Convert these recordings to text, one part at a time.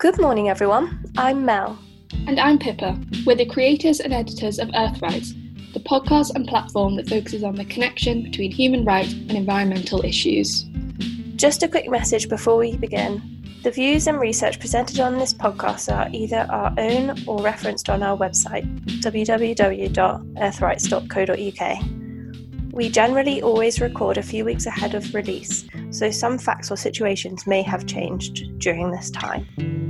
Good morning, everyone. I'm Mel. And I'm Pippa. We're the creators and editors of Earthrights, the podcast and platform that focuses on the connection between human rights and environmental issues. Just a quick message before we begin. The views and research presented on this podcast are either our own or referenced on our website, www.earthrights.co.uk. We generally always record a few weeks ahead of release, so some facts or situations may have changed during this time.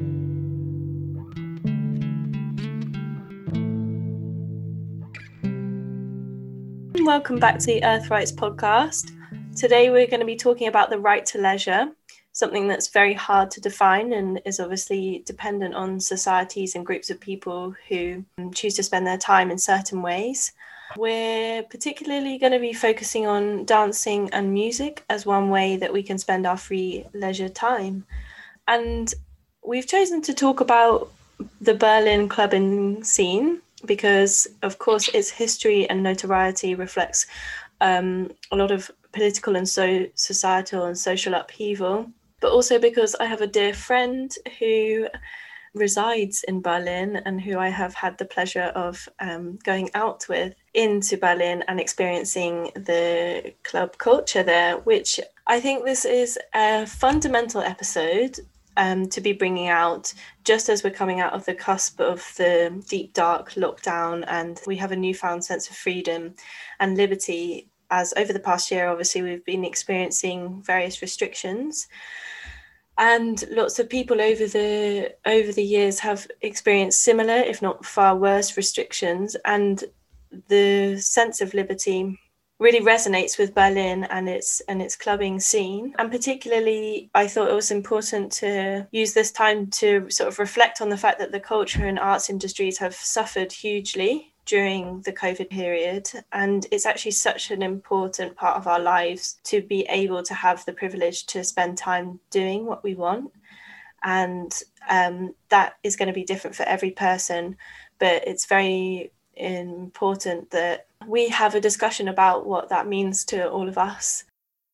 Welcome back to the Earthrights podcast. Today we're going to be talking about the right to leisure, something that's very hard to define and is obviously dependent on societies and groups of people who choose to spend their time in certain ways. We're particularly going to be focusing on dancing and music as one way that we can spend our free leisure time. And we've chosen to talk about the Berlin clubbing scene because, of course, its history and notoriety reflects a lot of political and societal and social upheaval, but also because I have a dear friend who resides in Berlin and who I have had the pleasure of going out with into Berlin and experiencing the club culture there, which I think this is a fundamental episode to be bringing out just as we're coming out of the cusp of the deep, dark lockdown, and we have a newfound sense of freedom and liberty, as over the past year, obviously, we've been experiencing various restrictions. And lots of people over the years have experienced similar, if not far worse, restrictions. And the sense of liberty really resonates with Berlin and its clubbing scene. And particularly, I thought it was important to use this time to sort of reflect on the fact that the culture and arts industries have suffered hugely during the COVID period. And it's actually such an important part of our lives to be able to have the privilege to spend time doing what we want. And that is going to be different for every person, but it's very important that we have a discussion about what that means to all of us.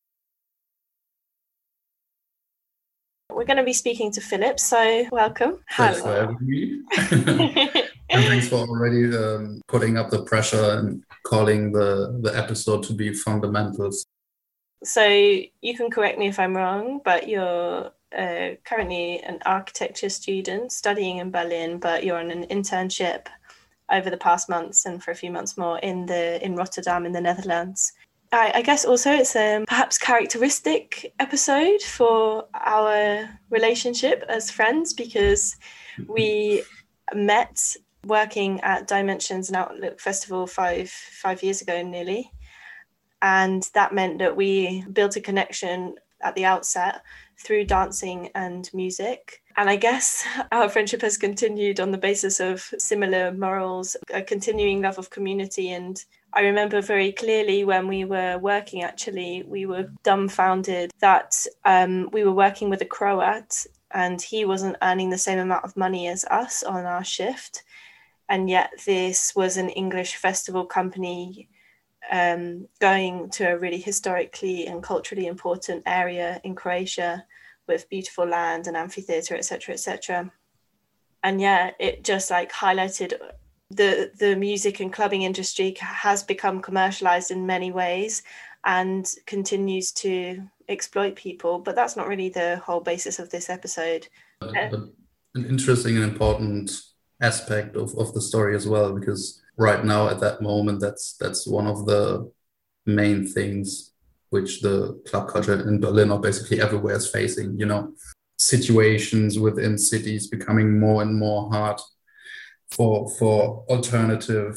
We're going to be speaking to Philip, so welcome. Thanks for having me. And thanks for already putting up the pressure and calling the episode to be fundamentals. So you can correct me if I'm wrong, but you're currently an architecture student studying in Berlin, but you're on an internship over the past months and for a few months more in Rotterdam in the Netherlands. I guess also it's a perhaps characteristic episode for our relationship as friends because we met working at Dimensions and Outlook Festival five years ago nearly. And that meant that we built a connection at the outset through dancing and music. And I guess our friendship has continued on the basis of similar morals, a continuing love of community. And I remember very clearly when we were working, actually, we were dumbfounded that we were working with a Croat and he wasn't earning the same amount of money as us on our shift. And yet this was an English festival company going to a really historically and culturally important area in Croatia with beautiful land and amphitheatre, etc., etc. And yeah, it just like highlighted the music and clubbing industry has become commercialized in many ways and continues to exploit people. But that's not really the whole basis of this episode. An interesting and important aspect of the story as well, because right now at that moment, that's one of the main things which the club culture in Berlin or basically everywhere is facing, situations within cities becoming more and more hard for alternative,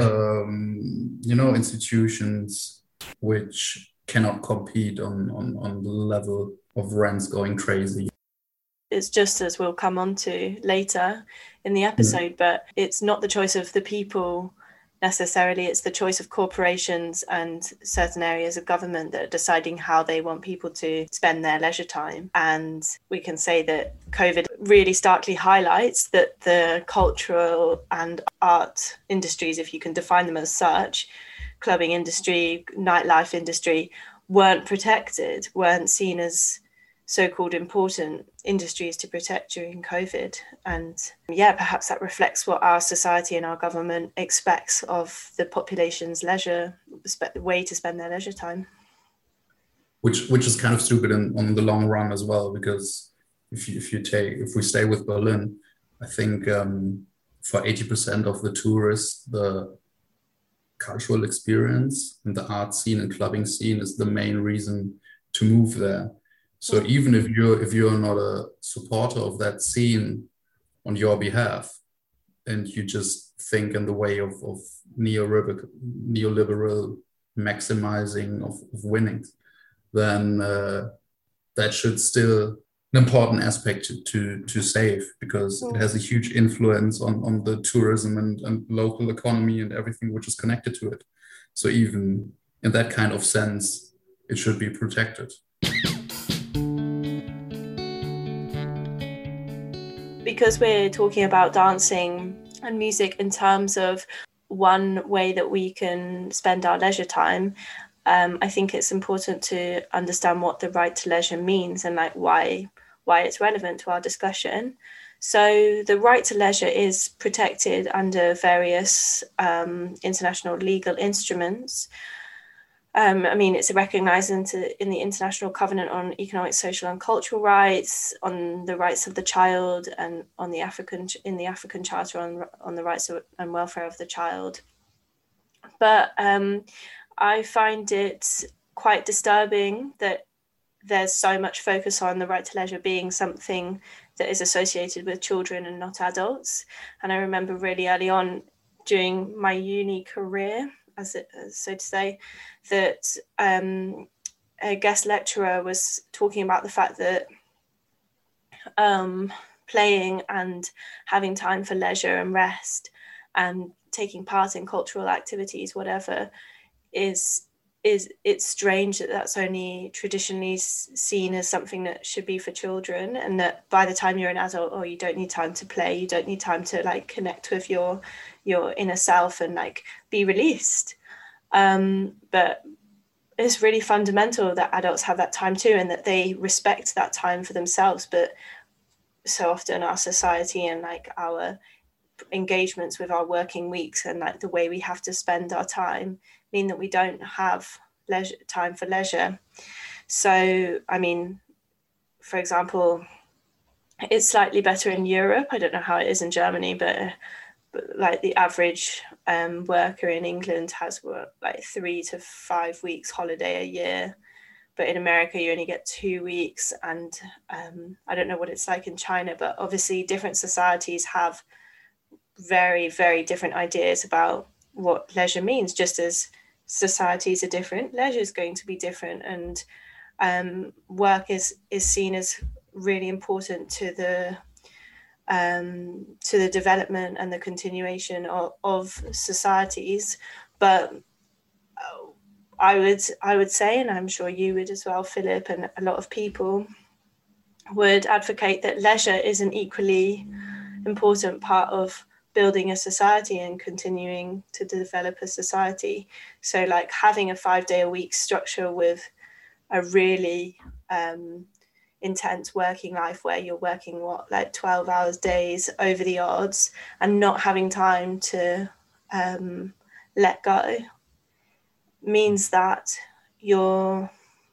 institutions which cannot compete on the level of rents going crazy. It's just as we'll come on to later in the episode, but it's not the choice of the people necessarily, it's the choice of corporations and certain areas of government that are deciding how they want people to spend their leisure time. And we can say that COVID really starkly highlights that the cultural and art industries, if you can define them as such, clubbing industry, nightlife industry, weren't protected, weren't seen as so-called important industries to protect during COVID. And yeah, perhaps that reflects what our society and our government expects of the population's leisure, way to spend their leisure time. Which is kind of stupid on the long run as well, because if we stay with Berlin, I think for 80% of the tourists, the cultural experience and the art scene and clubbing scene is the main reason to move there. So even if you're not a supporter of that scene on your behalf, and you just think in the way of neoliberal maximizing of winnings, then that should still an important aspect to save, because it has a huge influence on the tourism and local economy and everything which is connected to it. So even in that kind of sense, it should be protected. Because we're talking about dancing and music in terms of one way that we can spend our leisure time, I think it's important to understand what the right to leisure means and like why it's relevant to our discussion. So the right to leisure is protected under various international legal instruments. I mean, it's recognised in the International Covenant on Economic, Social and Cultural Rights, on the rights of the child, and in the African Charter on the rights and welfare of the child. But I find it quite disturbing that there's so much focus on the right to leisure being something that is associated with children and not adults. And I remember really early on during my uni career, so to say, that a guest lecturer was talking about the fact that playing and having time for leisure and rest and taking part in cultural activities, whatever, it's strange that that's only traditionally seen as something that should be for children, and that by the time you're an adult, you don't need time to play, you don't need time to like connect with your inner self and like be released. But it's really fundamental that adults have that time too, and that they respect that time for themselves. But so often our society and like our engagements with our working weeks and like the way we have to spend our time mean that we don't have time for leisure. So, I mean, for example, it's slightly better in Europe. I don't know how it is in Germany, but like the average worker in England has like 3 to 5 weeks holiday a year. But in America, you only get 2 weeks. And I don't know what it's like in China, but obviously different societies have very, very different ideas about what leisure means. Just as societies are different, leisure is going to be different. And work is seen as really important to the development and the continuation of societies. But I would say, and I'm sure you would as well, Philip, and a lot of people would advocate that leisure is an equally important part of building a society and continuing to develop a society. So like having a 5-day-a-week structure with a really intense working life where you're working 12 hours days over the odds and not having time to let go means that you're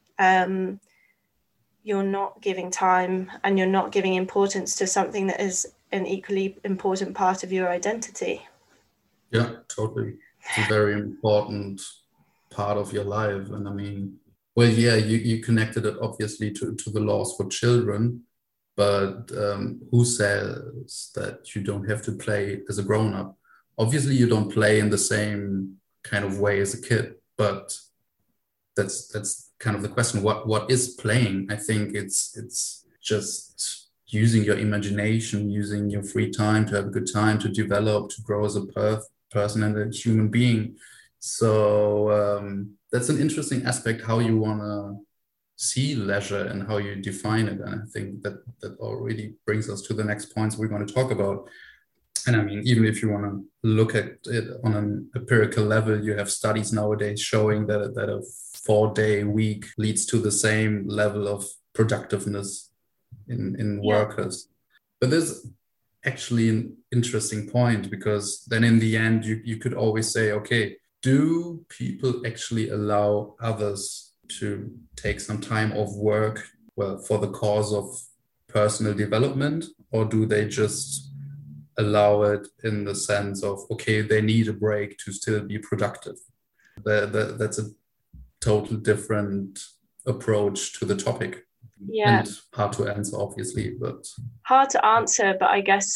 not giving time and you're not giving importance to something that is an equally important part of your identity. Yeah, totally. It's a very important part of your life. And I mean, well, yeah, you connected it obviously to the laws for children, but who says that you don't have to play as a grown-up? Obviously, you don't play in the same kind of way as a kid, but that's kind of the question. What is playing? I think it's just using your imagination, using your free time to have a good time, to develop, to grow as a person and a human being. So that's an interesting aspect, how you want to see leisure and how you define it. And I think that already brings us to the next points we're going to talk about. And I mean, even if you want to look at it on an empirical level, you have studies nowadays showing that a 4-day week leads to the same level of productiveness in Yeah. workers. But there's actually an interesting point, because then in the end, you could always say, okay, do people actually allow others to take some time off work, well, for the cause of personal development, or do they just allow it in the sense of, okay, they need a break to still be productive? That's a total different approach to the topic. Yeah. And hard to answer, obviously, but Hard to answer, but I guess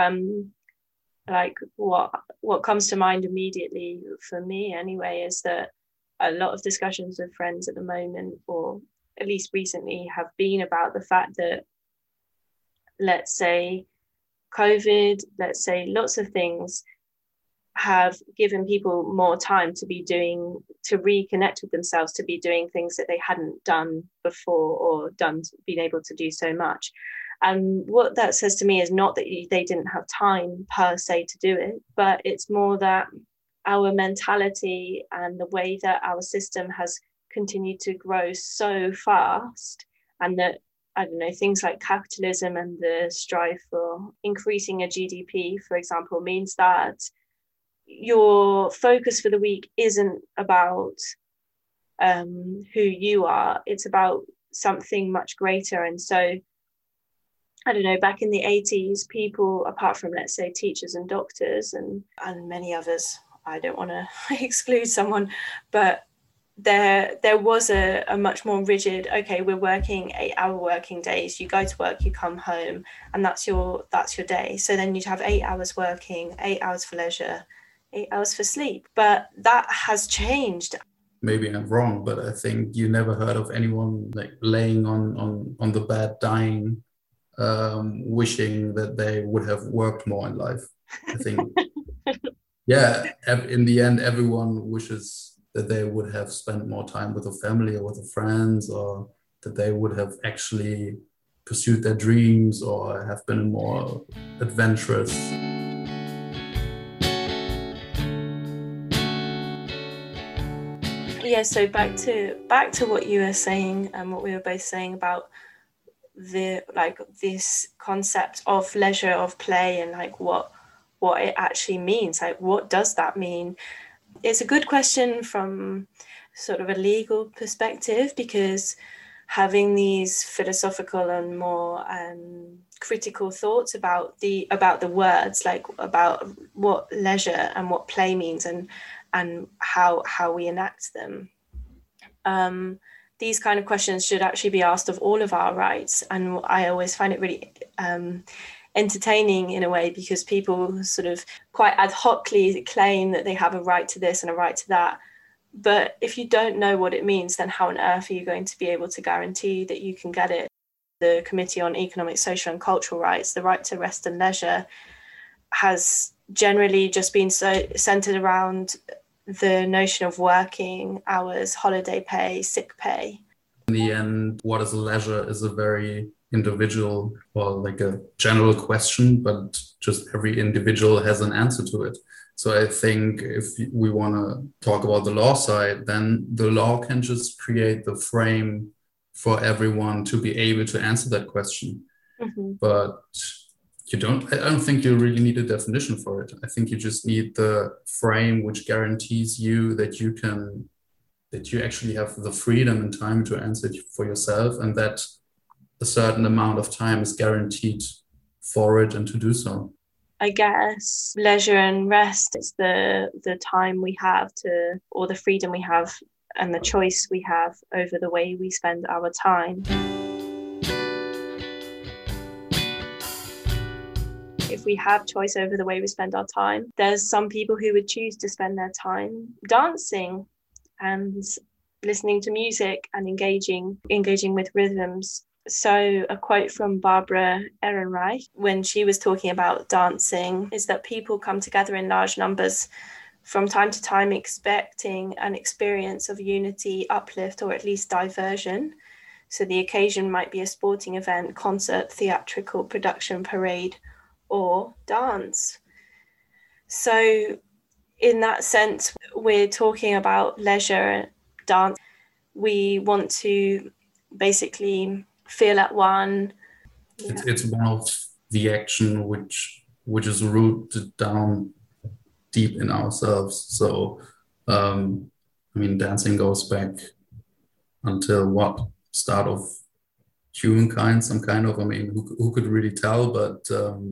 like what comes to mind immediately for me anyway is that a lot of discussions with friends at the moment, or at least recently, have been about the fact that, let's say, COVID, let's say lots of things have given people more time to reconnect with themselves, to be doing things that they hadn't done before, or been able to do so much. And what that says to me is not that they didn't have time per se to do it, but it's more that our mentality and the way that our system has continued to grow so fast, and that, I don't know, things like capitalism and the strive for increasing a GDP, for example, means that your focus for the week isn't about who you are. It's about something much greater. And so, I don't know, back in the 80s, people, apart from, let's say, teachers and doctors and many others, I don't want to exclude someone, but there was a much more rigid, okay, we're working 8-hour working days, you go to work, you come home, and that's your day. So then you'd have 8 hours working, 8 hours for leisure, 8 hours for sleep. But that has changed. Maybe I'm wrong, but I think you never heard of anyone like laying on the bed dying, wishing that they would have worked more in life. I think, yeah, in the end, everyone wishes that they would have spent more time with a family or with their friends, or that they would have actually pursued their dreams or have been more adventurous. Yeah, so back to what you were saying and what we were both saying about this concept of leisure, of play, and like what it actually means. Like, what does that mean? It's a good question from sort of a legal perspective, because having these philosophical and more critical thoughts about the words, like about what leisure and what play means, and how we enact them. These kind of questions should actually be asked of all of our rights. And I always find it really entertaining in a way, because people sort of quite ad hocly claim that they have a right to this and a right to that. But if you don't know what it means, then how on earth are you going to be able to guarantee that you can get it? The Committee on Economic, Social and Cultural Rights, the right to rest and leisure, has generally just been so centered around the notion of working hours, holiday pay, sick pay. In the end, what is leisure is a very individual, or like a general question, but just every individual has an answer to it. So I think if we want to talk about the law side, then the law can just create the frame for everyone to be able to answer that question. Mm-hmm. But I don't think you really need a definition for it. I think you just need the frame which guarantees you that you actually have the freedom and time to answer it for yourself, and that a certain amount of time is guaranteed for it and to do so. I guess leisure and rest is the time we have to, or the freedom we have and the choice we have over the way we spend our time. If we have choice over the way we spend our time, there's some people who would choose to spend their time dancing and listening to music and engaging with rhythms. So a quote from Barbara Ehrenreich, when she was talking about dancing, is that people come together in large numbers from time to time expecting an experience of unity, uplift, or at least diversion. So the occasion might be a sporting event, concert, theatrical production, parade, or dance. So in that sense, we're talking about leisure, dance. We want to basically feel at one. Yeah. It's one of the action which is rooted down deep in ourselves. So, dancing goes back until what? Start of humankind, some kind of, who could really tell, but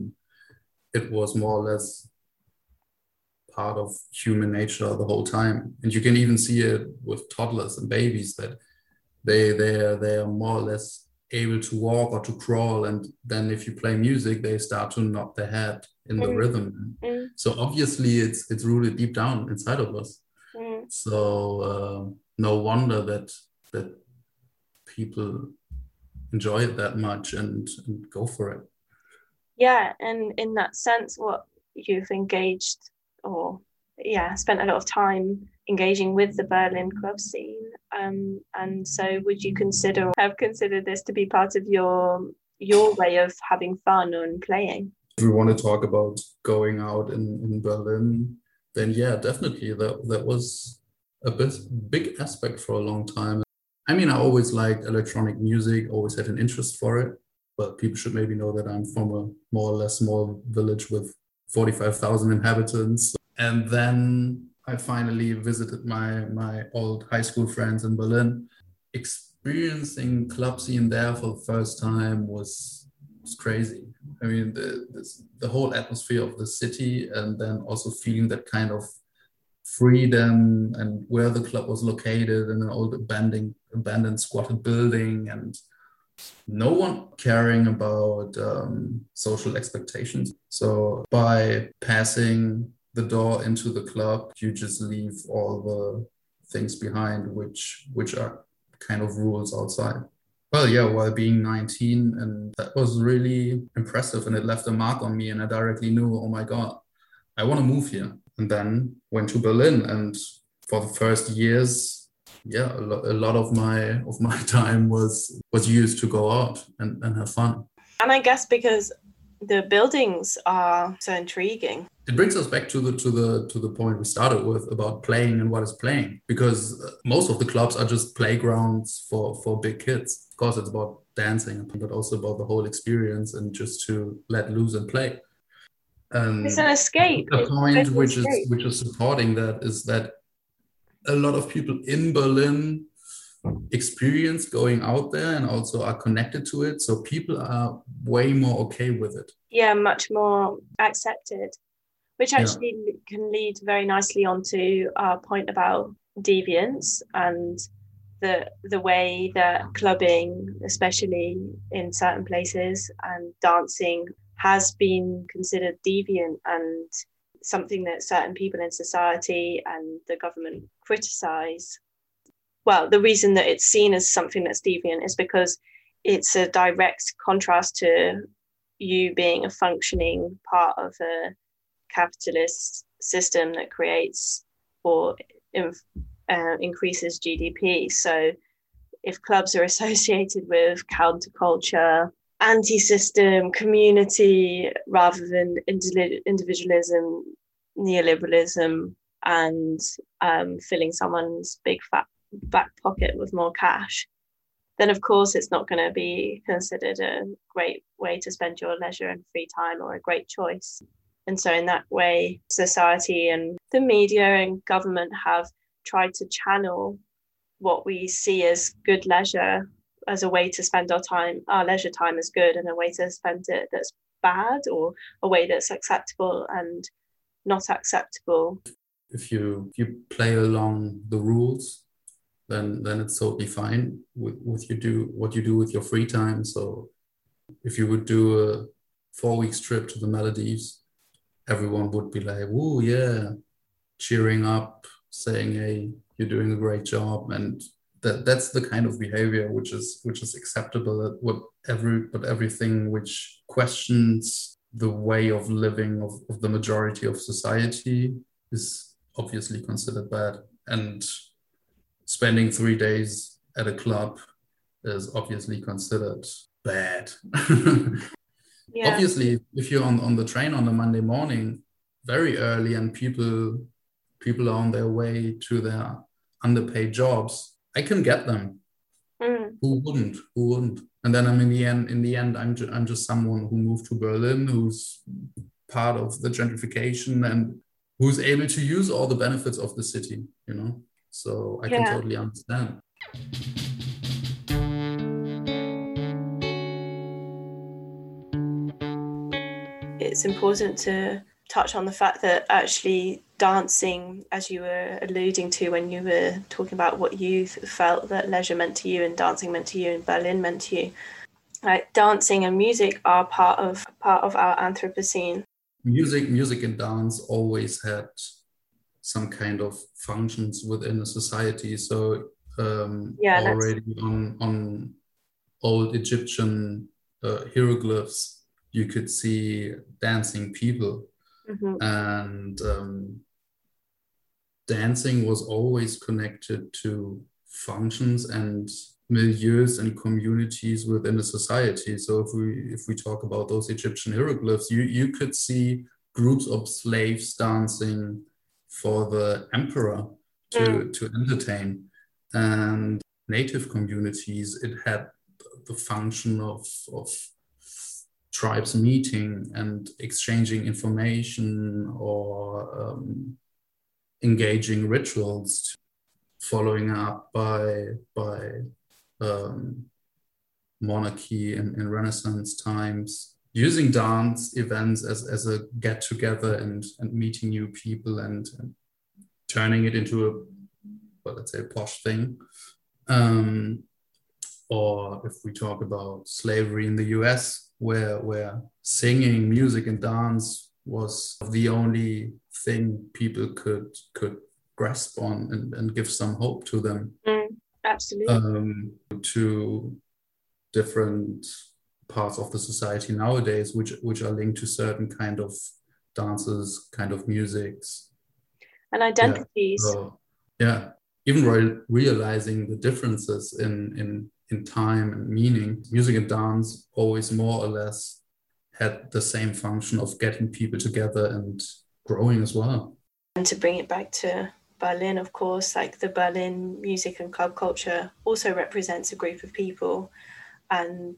it was more or less part of human nature the whole time. And you can even see it with toddlers and babies, that they are more or less able to walk or to crawl, and then if you play music, they start to nod their head in the rhythm. So obviously it's rooted deep down inside of us. So no wonder that people enjoy it that much and go for it. Yeah, and in that sense, what you've engaged spent a lot of time engaging with the Berlin club scene, and so would you have considered this to be part of your way of having fun and playing? If we want to talk about going out in Berlin, then yeah, definitely that was a big aspect for a long time. I always liked electronic music, always had an interest for it, but people should maybe know that I'm from a more or less small village with 45,000 inhabitants. And then I finally visited my old high school friends in Berlin. Experiencing club scene there for the first time was crazy. The whole atmosphere of the city, and then also feeling that kind of freedom and where the club was located in an old abandoned squatted building, and no one caring about social expectations. So by passing the door into the club, you just leave all the things behind which are kind of rules outside. Well, yeah, while being 19, and that was really impressive, and it left a mark on me, and I directly knew, oh my God, I want to move here. And then went to Berlin, and for the first years, yeah, a lot of my time was used to go out and have fun. And I guess because the buildings are so intriguing. It brings us back to the point we started with about playing and what is playing, because most of the clubs are just playgrounds for big kids. Of course, it's about dancing, but also about the whole experience and just to let loose and play. It's an escape. The point which is supporting that is that a lot of people in Berlin experience going out there and also are connected to it. So people are way more okay with it. Yeah, much more accepted, which actually can lead very nicely onto our point about deviance and the way that clubbing, especially in certain places, and dancing has been considered deviant and something that certain people in society and the government criticize. Well, the reason that it's seen as something that's deviant is because it's a direct contrast to you being a functioning part of a capitalist system that creates or increases GDP. So if clubs are associated with counterculture, anti-system, community, rather than individualism, neoliberalism, and filling someone's big fat back pocket with more cash, then of course it's not going to be considered a great way to spend your leisure and free time or a great choice. And so in that way, society and the media and government have tried to channel what we see as good leisure as a way to spend our leisure time is good, and a way to spend it that's bad, or a way that's acceptable and not acceptable. If you play along the rules, then it's totally fine with what you do with your free time. So if you would do a 4 weeks trip to the Maldives, everyone would be like, "Woo, yeah," cheering up, saying, "Hey, you're doing a great job," and that's the kind of behavior which is acceptable. But everything which questions the way of living of the majority of society is obviously considered bad. And spending 3 days at a club is obviously considered bad. Yeah. Obviously, if you're on the train on a Monday morning very early and people are on their way to their underpaid jobs, I can get them. Who wouldn't? Who wouldn't? And then I'm in the end, I'm just someone who moved to Berlin, who's part of the gentrification and who's able to use all the benefits of the city, you know? So I can totally understand. It's important to touch on the fact that actually dancing, as you were alluding to when you were talking about what you felt that leisure meant to you and dancing meant to you and Berlin meant to you, like dancing and music are part of our Anthropocene. Music and dance always had some kind of functions within a society. So already on old Egyptian hieroglyphs, you could see dancing people. And dancing was always connected to functions and milieus and communities within the society. So if we talk about those Egyptian hieroglyphs, you could see groups of slaves dancing for the emperor to entertain. And native communities, it had the function of tribes meeting and exchanging information or engaging rituals, following up by monarchy in Renaissance times, using dance events as a get together and meeting new people and turning it into a, well, let's say, posh thing. Or if we talk about slavery in the US, where singing, music, and dance was the only thing people could grasp on and give some hope to them. Absolutely. To different parts of the society nowadays, which are linked to certain kind of dances, kind of musics. And identities. Even realizing the differences in time and meaning, music and dance always more or less had the same function of getting people together and growing as well. And to bring it back to Berlin, of course, like the Berlin music and club culture also represents a group of people. And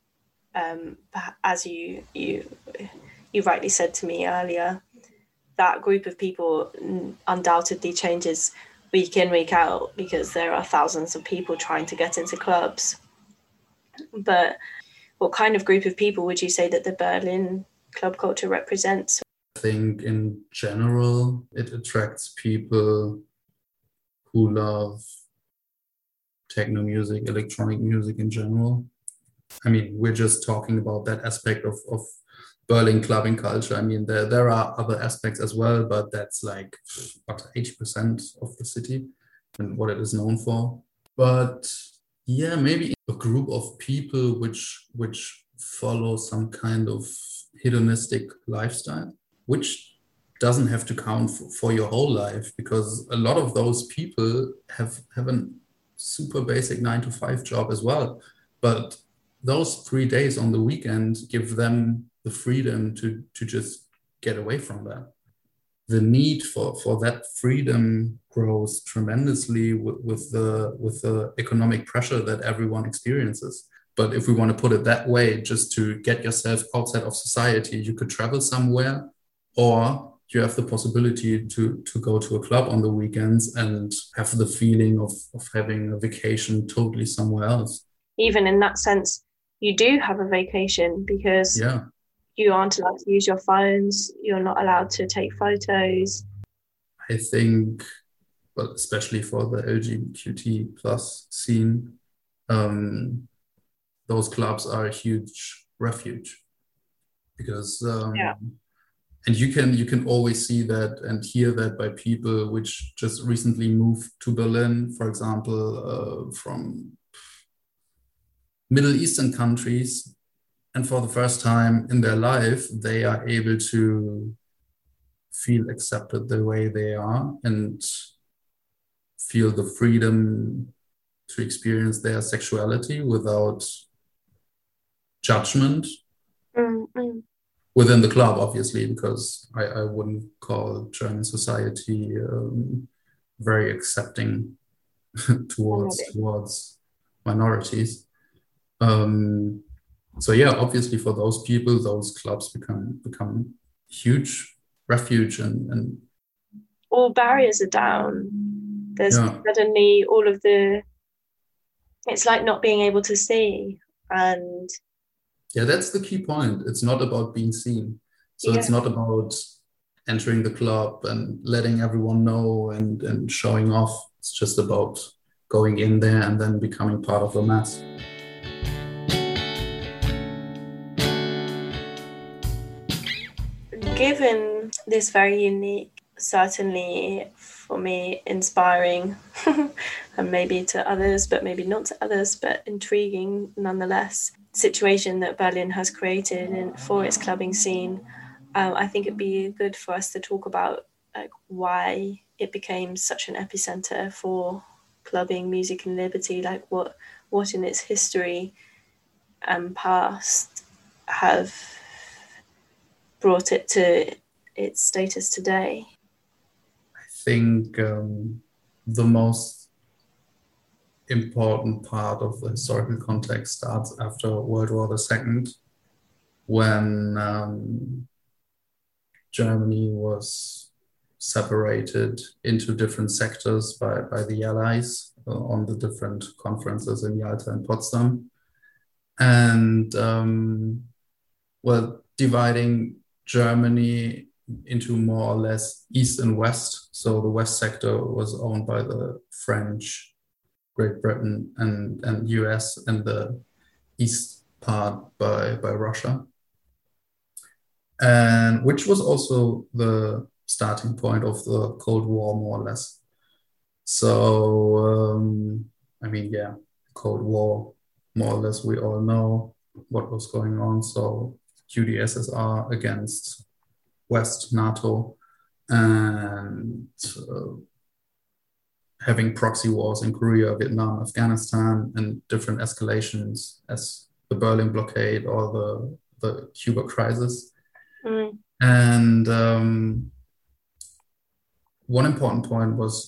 as you rightly said to me earlier, that group of people undoubtedly changes week in, week out, because there are thousands of people trying to get into clubs. But what kind of group of people would you say that the Berlin club culture represents? I think in general, it attracts people who love techno music, electronic music in general. I mean, we're just talking about that aspect of Berlin clubbing culture. I mean, there are other aspects as well, but that's like about 80% of the city and what it is known for. But yeah, maybe a group of people which follow some kind of hedonistic lifestyle, which doesn't have to count for your whole life, because a lot of those people have a super basic 9-to-5 job as well. But those 3 days on the weekend give them the freedom to just get away from that. The need for that freedom grows tremendously with the economic pressure that everyone experiences. But if we want to put it that way, just to get yourself outside of society, you could travel somewhere, or you have the possibility to go to a club on the weekends and have the feeling of having a vacation totally somewhere else. Even in that sense, you do have a vacation, because you aren't allowed to use your phones, you're not allowed to take photos. I think, well, especially for the LGBT plus scene, those clubs are a huge refuge, because and you can always see that and hear that by people which just recently moved to Berlin, for example, from Middle Eastern countries, and for the first time in their life, they are able to feel accepted the way they are and feel the freedom to experience their sexuality without judgment. Within the club, obviously, because I wouldn't call German society very accepting towards minorities. So yeah, obviously for those people, those clubs become huge refuge and all barriers are down. There's suddenly all of it's like not being able to see. And yeah, that's the key point. It's not about being seen. So it's not about entering the club and letting everyone know and showing off. It's just about going in there and then becoming part of the mass. Given this very unique, certainly for me, inspiring, and maybe to others, but maybe not to others, but intriguing nonetheless, situation that Berlin has created for its clubbing scene, I think it'd be good for us to talk about like why it became such an epicenter for clubbing, music and liberty, like what in its history and past have brought it to its status today. I think the most important part of the historical context starts after World War II, when Germany was separated into different sectors by the Allies on the different conferences in Yalta and Potsdam. And dividing Germany into more or less East and West. So the West sector was owned by the French, Great Britain, and US, and the East part by Russia. And which was also the starting point of the Cold War, more or less. So, Cold War, more or less, we all know what was going on. So UdSSR against West, NATO, and having proxy wars in Korea, Vietnam, Afghanistan, and different escalations as the Berlin blockade or the Cuba crisis. Mm. And one important point was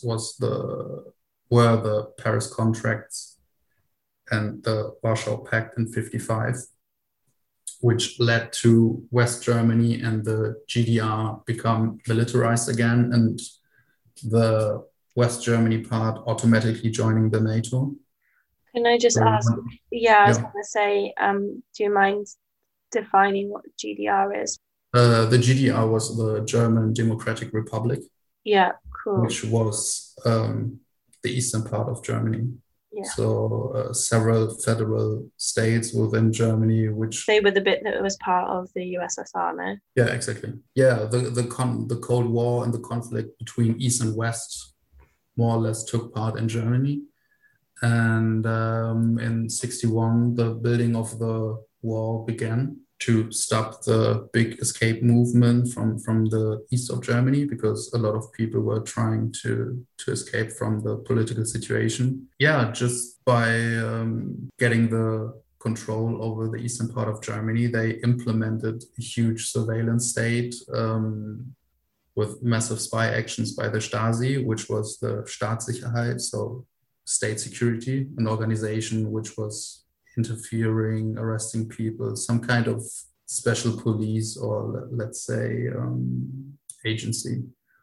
the Paris Contracts and the Warsaw Pact in 1955, which led to West Germany and the GDR become militarized again, and the West Germany part automatically joining the NATO. Can I just ask? I was going to say, do you mind defining what GDR is? The GDR was the German Democratic Republic. Yeah, cool. Which was the eastern part of Germany. Yeah. So several federal states within Germany, which they were the bit that was part of the USSR, no? Yeah, exactly. Yeah, the Cold War and the conflict between East and West more or less took part in Germany. And in 1961, the building of the wall began to stop the big escape movement from the east of Germany, because a lot of people were trying to escape from the political situation. Yeah, just by getting the control over the eastern part of Germany, they implemented a huge surveillance state with massive spy actions by the Stasi, which was the Staatssicherheit, so state security, an organization which was interfering, arresting people, some kind of special police or let's say agency.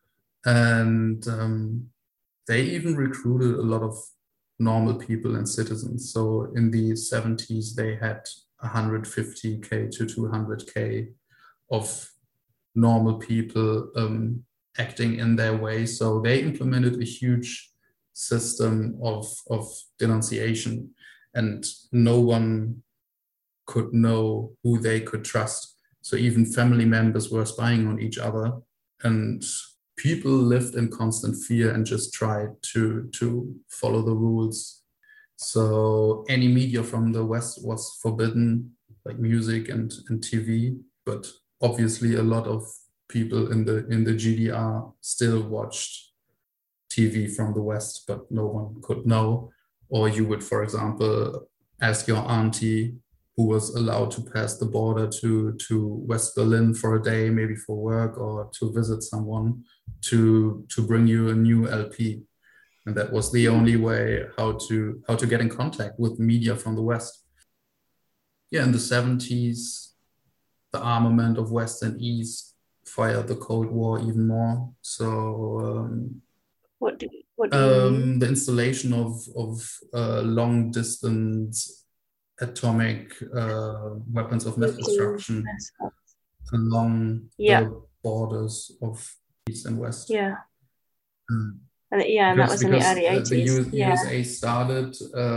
And they even recruited a lot of normal people and citizens. So in the 70s, they had 150K to 200K of normal people acting in their way. So they implemented a huge system of denunciation, and no one could know who they could trust. So even family members were spying on each other, and people lived in constant fear and just tried to follow the rules. So any media from the West was forbidden, like music and TV, but obviously a lot of people in the GDR still watched TV from the West, but no one could know. Or you would, for example, ask your auntie, who was allowed to pass the border to West Berlin for a day, maybe for work or to visit someone, to bring you a new LP. And that was the only way how to get in contact with media from the West. Yeah, in the 70s, the armament of West and East fired the Cold War even more. So what do you mean? the installation of long distance atomic weapons of mass destruction along the borders of East and West. Yeah. And that was in the early 80s. The USA started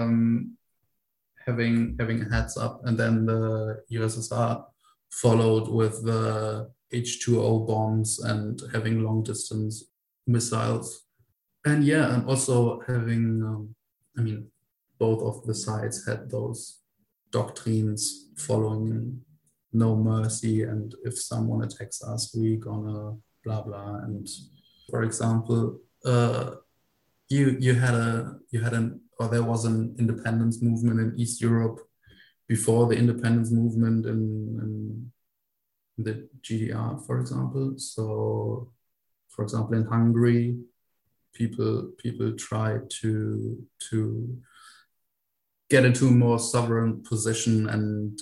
having a heads up, and then the USSR followed with the H2O bombs and having long distance missiles. And also having, both of the sides had those doctrines following no mercy, and if someone attacks us, we gonna blah blah. And for example, there was an independence movement in East Europe before the independence movement in the GDR, for example. So, for example, in Hungary, people try to get into a more sovereign position and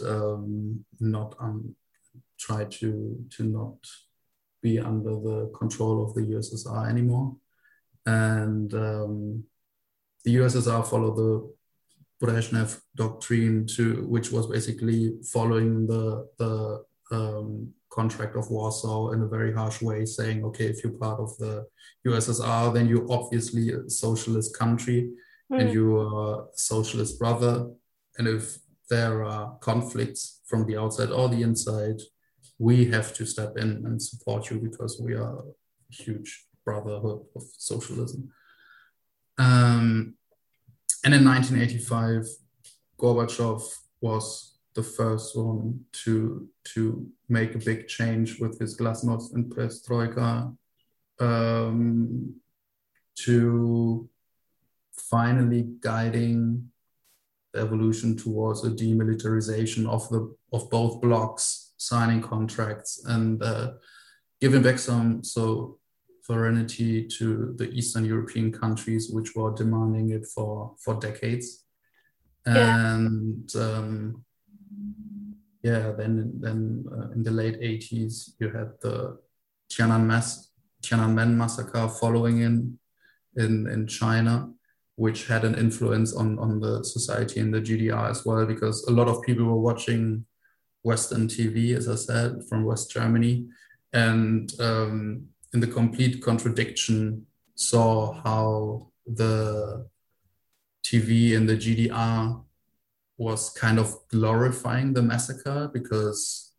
try to not be under the control of the USSR anymore. And the USSR followed the Brezhnev doctrine, which was basically following the contract of Warsaw in a very harsh way, saying, okay, if you're part of the USSR, then you're obviously a socialist country and you are a socialist brother. And if there are conflicts from the outside or the inside, we have to step in and support you because we are a huge brotherhood of socialism. And in 1985, Gorbachev was the first one to make a big change with his glasnost and perestroika, to finally guiding the evolution towards a demilitarization of both blocs, signing contracts and giving back some sovereignty to the Eastern European countries, which were demanding it for decades. And then in the late 80s, you had the Tiananmen massacre following in China, which had an influence on the society in the GDR as well, because a lot of people were watching Western TV, as I said, from West Germany, and in the complete contradiction saw how the TV in the GDR was kind of glorifying the massacre because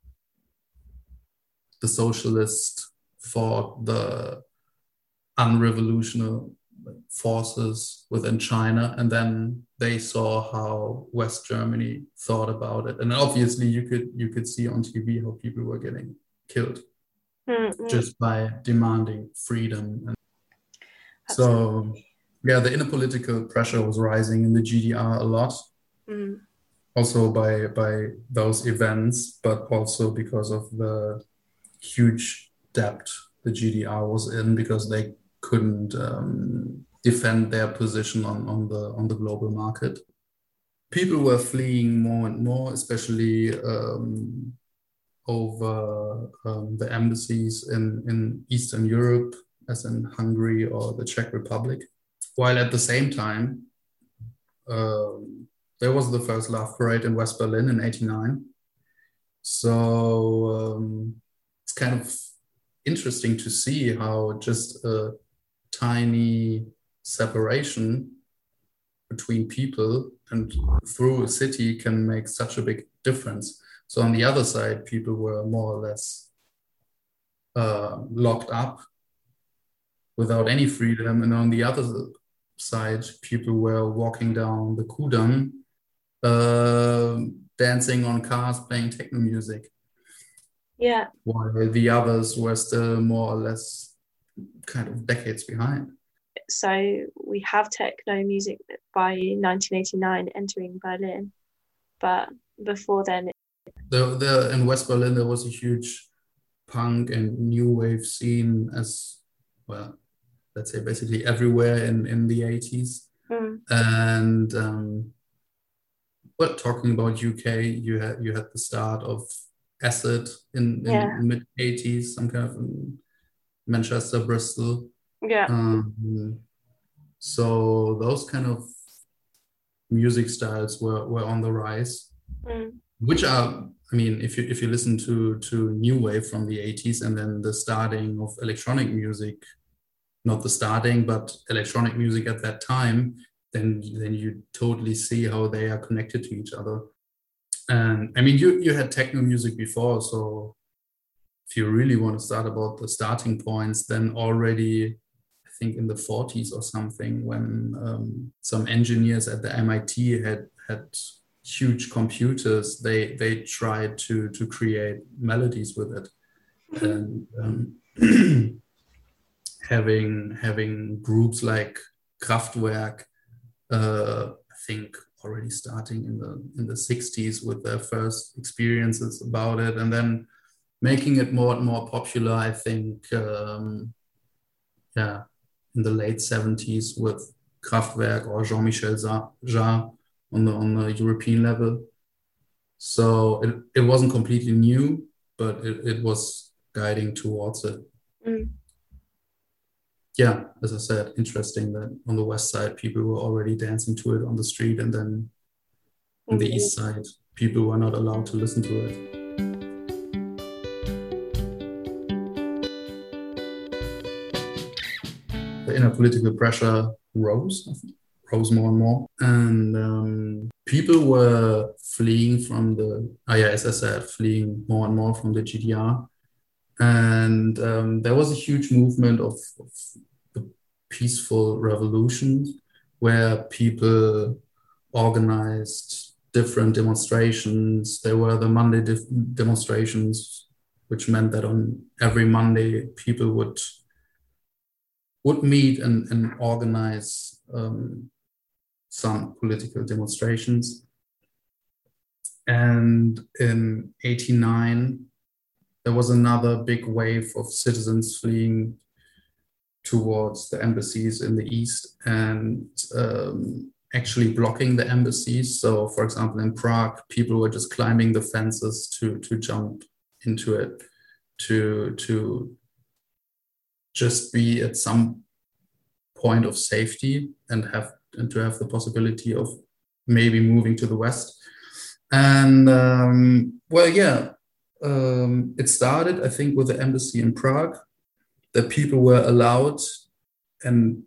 the socialists fought the unrevolutionary forces within China, and then they saw how West Germany thought about it, and obviously you could see on TV how people were getting killed just by demanding freedom. And so the inner political pressure was rising in the GDR a lot, also by those events, but also because of the huge debt the GDR was in, because they couldn't defend their position on the global market. People were fleeing more and more, especially over the embassies in Eastern Europe, as in Hungary or the Czech Republic. While at the same time, there was the first Love Parade in West Berlin in '89. So it's kind of interesting to see how just a tiny separation between people and through a city can make such a big difference. So on the other side, people were more or less locked up without any freedom. And on the other side, people were walking down the Kudamm, dancing on cars, playing techno music. Yeah. While the others were still more or less kind of decades behind. So we have techno music by 1989 entering Berlin, but before then... In West Berlin, there was a huge punk and new wave scene as well. let's say, basically everywhere in the 80s. And well, talking about UK, you had the start of Acid in mid 80s, some kind of Manchester, Bristol. So those kind of music styles were on the rise, which are, I mean, if you listen to new wave from the 80s and then the starting of electronic music, not the starting, but electronic music at that time, then you totally see how they are connected to each other. And I mean, you had techno music before, so if you really want to start about the starting points, then already, I think in the 40s or something, when some engineers at the MIT had huge computers, they tried to create melodies with it. And having groups like Kraftwerk, I think already starting in the 60s with their first experiences about it, and then making it more and more popular, I think, in the late 70s with Kraftwerk or Jean-Michel Jarre on the European level. So it wasn't completely new, but it was guiding towards it. Yeah, as I said, interesting that on the west side, people were already dancing to it on the street, and then on the east side, people were not allowed to listen to it. The inner political pressure rose more and more. And people were fleeing from as I said, fleeing more and more from the GDR. And there was a huge movement of the peaceful revolution where people organized different demonstrations. There were the Monday demonstrations, which meant that on every Monday people would meet and organize some political demonstrations. And in 89, there was another big wave of citizens fleeing towards the embassies in the East and actually blocking the embassies. So, for example, in Prague, people were just climbing the fences to jump into it, to just be at some point of safety and to have the possibility of maybe moving to the West. And it started, I think, with the embassy in Prague, that people were allowed and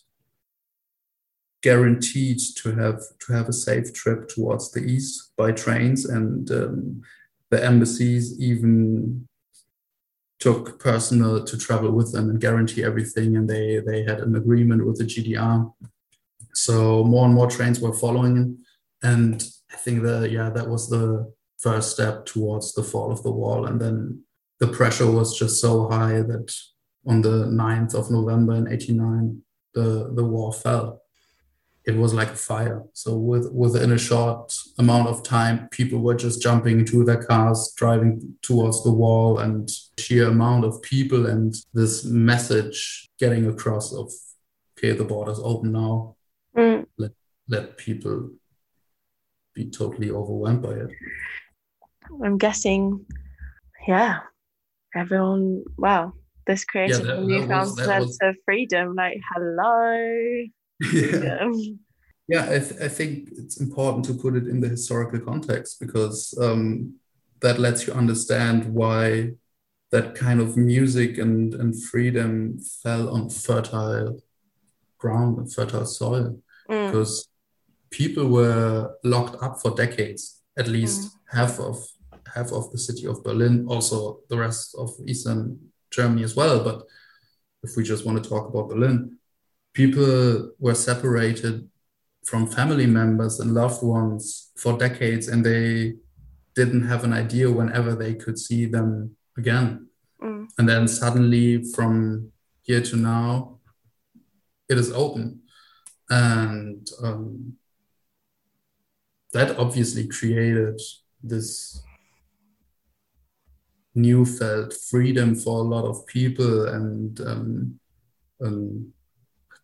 guaranteed to have a safe trip towards the East by trains. And the embassies even took personnel to travel with them and guarantee everything. And they had an agreement with the GDR. So more and more trains were following. And I think that was the first step towards the fall of the wall. And then the pressure was just so high that on the 9th of November in 89, the wall fell. It was like a fire. So within a short amount of time, people were just jumping into their cars, driving towards the wall, and sheer amount of people and this message getting across of, okay, the border's open now. Let people be totally overwhelmed by it. I'm guessing, everyone, wow, this created a newfound sense of freedom. Like, hello. I think it's important to put it in the historical context, because that lets you understand why that kind of music and freedom fell on fertile ground and fertile soil, because people were locked up for decades, at least half of the city of Berlin, also the rest of Eastern Germany as well. But if we just want to talk about Berlin, people were separated from family members and loved ones for decades, and they didn't have an idea whenever they could see them again. And then suddenly, from here to now, it is open. And that obviously created this newfound freedom for a lot of people, and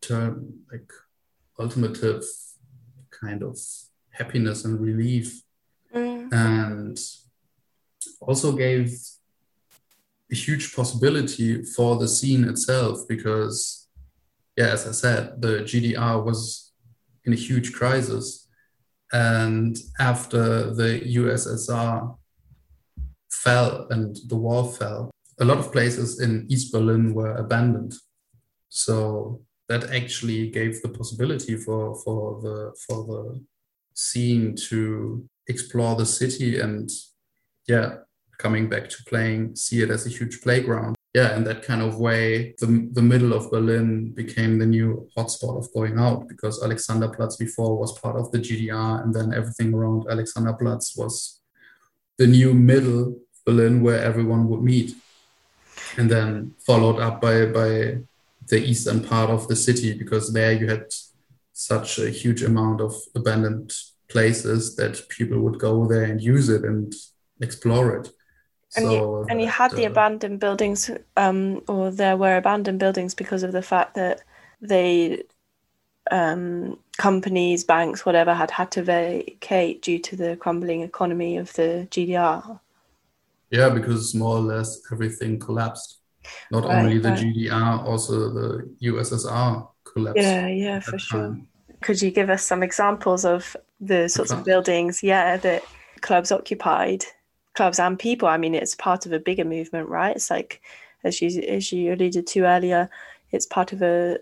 like ultimative kind of happiness and relief, and also gave a huge possibility for the scene itself, because, yeah, as I said, the GDR was in a huge crisis. And after the USSR fell and the wall fell, a lot of places in East Berlin were abandoned. So that actually gave the possibility for the scene to explore the city and, yeah, coming back to playing, see it as a huge playground. Yeah, in that kind of way, the middle of Berlin became the new hotspot of going out, because Alexanderplatz before was part of the GDR, and then everything around Alexanderplatz was the new middle Berlin where everyone would meet. And then followed up by the eastern part of the city, because there you had such a huge amount of abandoned places that people would go there and use it and explore it. And you had the abandoned buildings, or there were abandoned buildings because of the fact that they, companies, banks, whatever, had to vacate due to the crumbling economy of the GDR. Yeah, because more or less everything collapsed. Not only the GDR, also the USSR collapsed. Yeah, for sure. Could you give us some examples of the sorts of buildings, that clubs occupied? Clubs and people. I mean, it's part of a bigger movement, right? It's like, as you alluded to earlier, it's part of a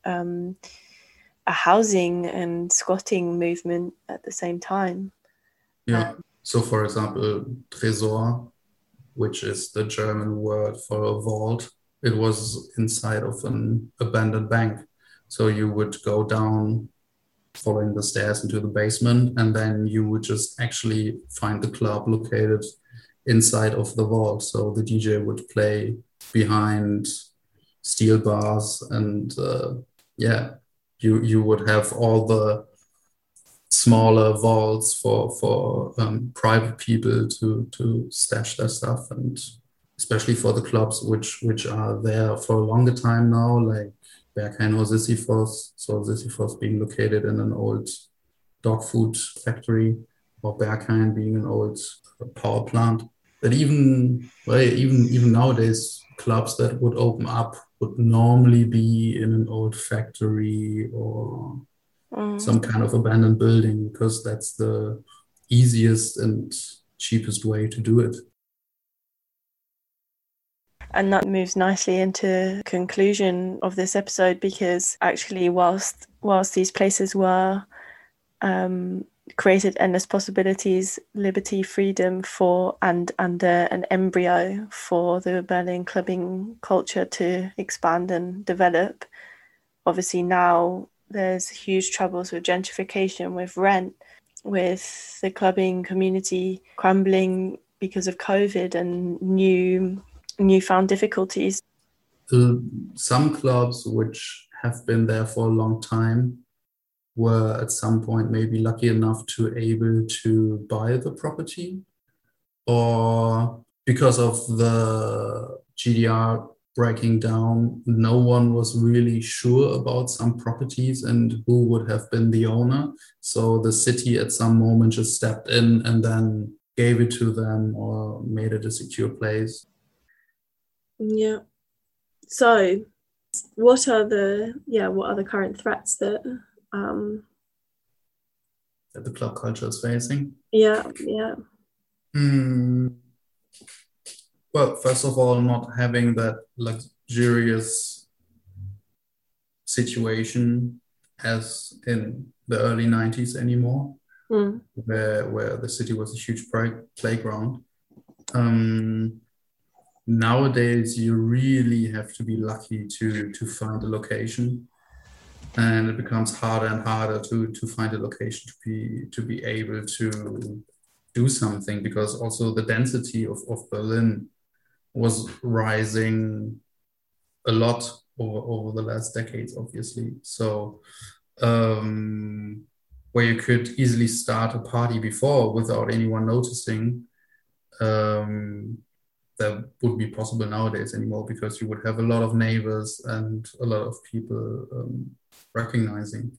housing and squatting movement at the same time. Yeah. So, for example, Tresor, which is the German word for a vault, it was inside of an abandoned bank. So you would go down following the stairs into the basement, and then you would just actually find the club located inside of the vault. So the DJ would play behind steel bars, and you would have all the smaller vaults for private people to stash their stuff, and especially for the clubs which are there for a longer time now, like Berghain or Sisyphos. So Sisyphos being located in an old dog food factory, or Berghain being an old power plant. But even nowadays, clubs that would open up would normally be in an old factory or some kind of abandoned building, because that's the easiest and cheapest way to do it. And that moves nicely into conclusion of this episode, because actually whilst these places were created endless possibilities, liberty, freedom and an embryo for the Berlin clubbing culture to expand and develop, obviously now there's huge troubles with gentrification, with rent, with the clubbing community crumbling because of COVID and newfound difficulties. Some clubs which have been there for a long time were at some point maybe lucky enough to able to buy the property, or because of the GDR breaking down, no one was really sure about some properties and who would have been the owner. So the city at some moment just stepped in and then gave it to them or made it a secure place. Yeah. So what are the current threats that the club culture is facing? Yeah. Well, first of all, not having that luxurious situation as in the early 90s anymore, where the city was a huge playground. Nowadays, you really have to be lucky to find a location, and it becomes harder and harder to find a location to be able to do something, because also the density of Berlin was rising a lot over the last decades, obviously. So where you could easily start a party before without anyone noticing, that would be possible nowadays anymore, because you would have a lot of neighbors and a lot of people recognizing.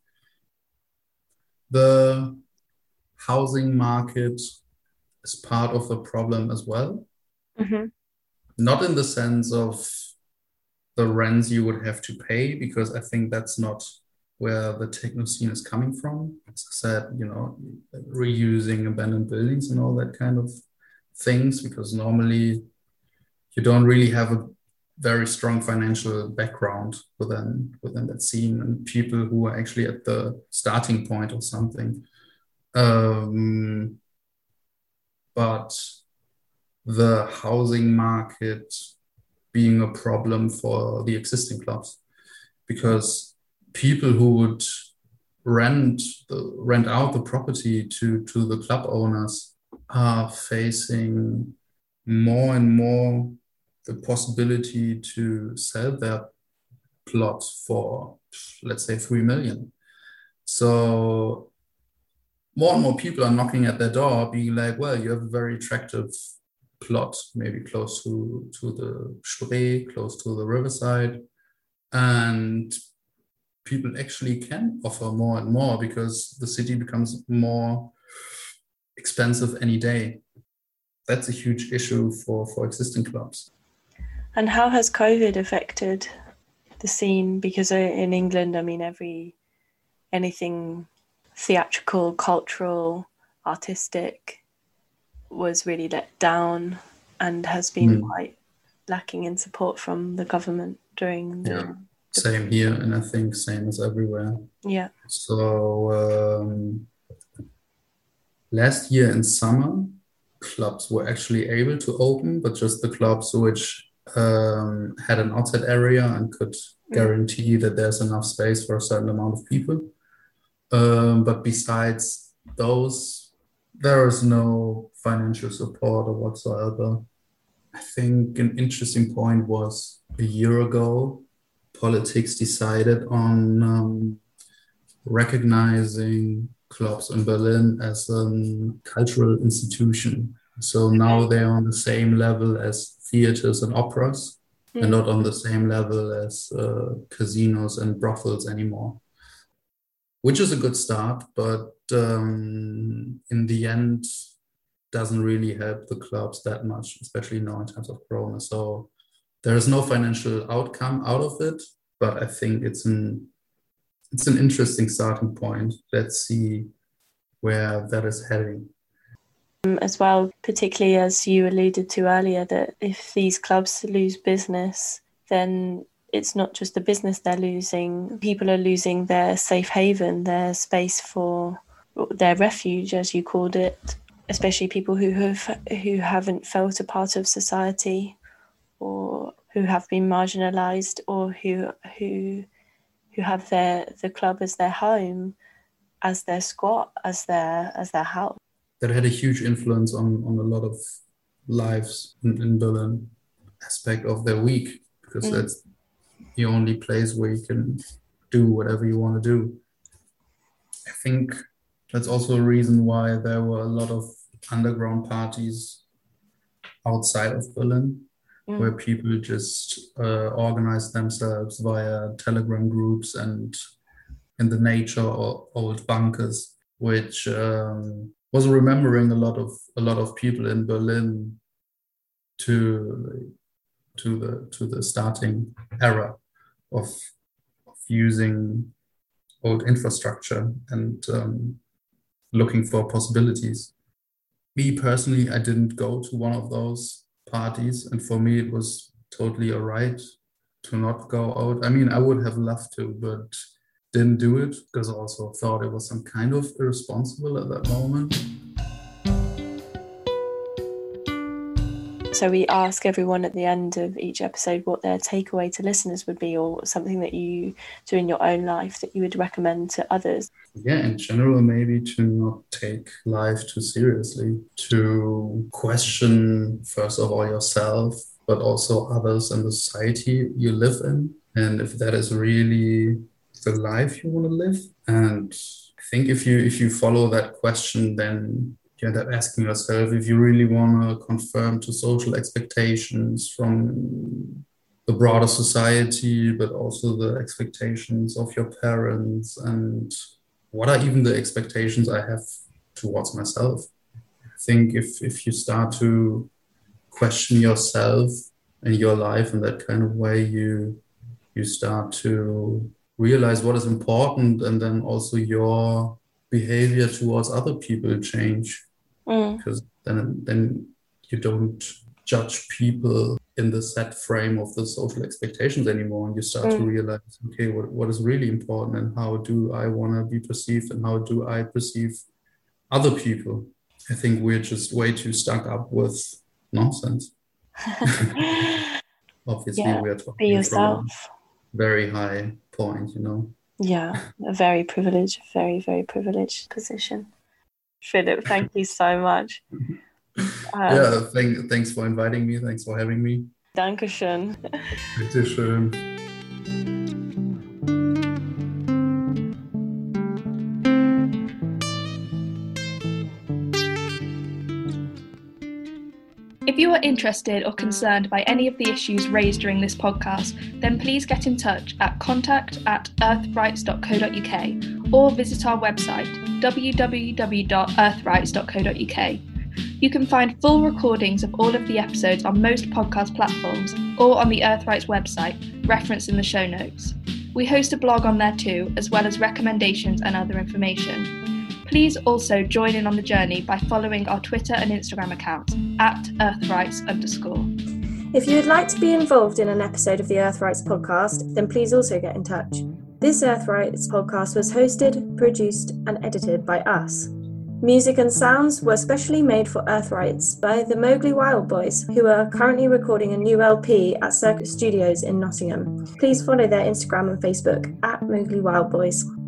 The housing market is part of the problem as well. Mm-hmm. Not in the sense of the rents you would have to pay, because I think that's not where the techno scene is coming from. As I said, reusing abandoned buildings and all that kind of things, because normally you don't really have a very strong financial background within that scene, and people who are actually at the starting point or something. But the housing market being a problem for the existing clubs, because people who would rent out the property to the club owners are facing more and more the possibility to sell their plot for, let's say, 3 million. So more and more people are knocking at their door being like, well, you have a very attractive plot, maybe close to the Spree, close to the riverside, and people actually can offer more and more because the city becomes more expensive any day. That's a huge issue for existing clubs. And how has COVID affected the scene? Because in England, I mean, anything theatrical, cultural, artistic was really let down and has been quite lacking in support from the government during the... Same here, and I think same as everywhere. Yeah. So last year in summer, clubs were actually able to open, but just the clubs which had an outside area and could guarantee that there's enough space for a certain amount of people. But besides those, there is no financial support or whatsoever. I think an interesting point was a year ago, politics decided on recognizing clubs in Berlin as a cultural institution. So now they're on the same level as theaters and operas, and not on the same level as casinos and brothels anymore, which is a good start, but in the end doesn't really help the clubs that much, especially now in terms of Corona. So there is no financial outcome out of it, but I think it's an interesting starting point. Let's see where that is heading. As well, particularly as you alluded to earlier, that if these clubs lose business, then it's not just the business they're losing. People are losing their safe haven, their space for their refuge, as you called it, especially people who haven't felt a part of society, or who have been marginalised, or who have the club as their home, as their squat, as their house. That had a huge influence on a lot of lives in Berlin, aspect of their week, because that's the only place where you can do whatever you want to do. I think that's also a reason why there were a lot of underground parties outside of Berlin, where people just organized themselves via Telegram groups and in the nature or old bunkers, which was remembering a lot of people in Berlin to the starting era of using old infrastructure and looking for possibilities. Me personally, I didn't go to one of those parties, and for me it was totally alright to not go out. I mean, I would have loved to, but didn't do it because I also thought it was some kind of irresponsible at that moment. So we ask everyone at the end of each episode what their takeaway to listeners would be, or something that you do in your own life that you would recommend to others. Yeah, in general, maybe to not take life too seriously, to question, first of all, yourself, but also others and the society you live in. And if that is really the life you want to live. And I think if you follow that question, then you end up asking yourself if you really want to conform to social expectations from the broader society, but also the expectations of your parents, and what are even the expectations I have towards myself. I think if you start to question yourself and your life in that kind of way, you start to realize what is important, and then also your behavior towards other people change. Because then you don't judge people in the set frame of the social expectations anymore, and you start to realize, okay, what is really important, and how do I want to be perceived, and how do I perceive other people. I think we're just way too stuck up with nonsense. Obviously, we are talking from a very high point, Yeah, a very privileged, very, very privileged position. Philip, thank you so much. Thanks for inviting me. Thanks for having me. Dankeschön. Bitteschön. If you are interested or concerned by any of the issues raised during this podcast, then please get in touch at contact@earthrights.co.uk or visit our website www.earthrights.co.uk. You can find full recordings of all of the episodes on most podcast platforms or on the Earthrights website, referenced in the show notes. We host a blog on there too, as well as recommendations and other information. Please also join in on the journey by following our Twitter and Instagram accounts @earthrights_. If you would like to be involved in an episode of the Earthrights podcast, then please also get in touch. This Earthrights podcast was hosted, produced, and edited by us. Music and sounds were specially made for Earthrights by the Mowgli Wild Boys, who are currently recording a new LP at Circuit Studios in Nottingham. Please follow their Instagram and Facebook @Mowgli Wild Boys.